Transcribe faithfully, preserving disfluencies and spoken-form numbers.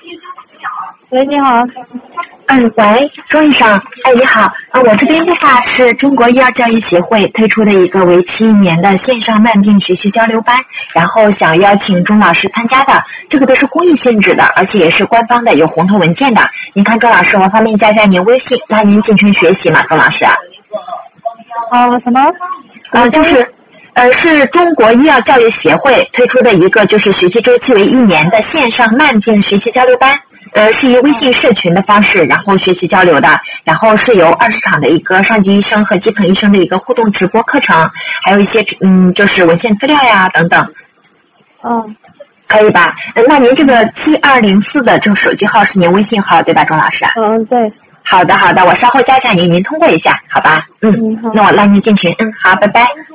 喂，你好。 嗯，喂，钟医生，哎，你好，呃，我这边的话是中国医药教育协会推出的一个为期一年的线上慢病学习交流班，然后想邀请钟老师参加的，这个都是公益性质的，而且也是官方的，有红头文件的。您看，钟老师，我方便加一下您微信，拉您进群学习嘛，钟老师。 啊，什么？ 啊，就是。呃，是中国医药教育协会推出的一个就是学习周期为一年的线上慢病学习交流班，呃，是以微信社群的方式，然后学习交流的，然后是由二十场的一个上级医生和基层医生的一个互动直播课程，还有一些嗯，就是文献资料呀等等。 嗯， 可以吧？呃、那您这个七二零四的这个手机号是您微信号对吧，钟老师？ 嗯，对。 好的，好的，我稍后加一下您，您通过一下，好吧？嗯， 嗯好那我拉您进群，嗯，好，拜拜。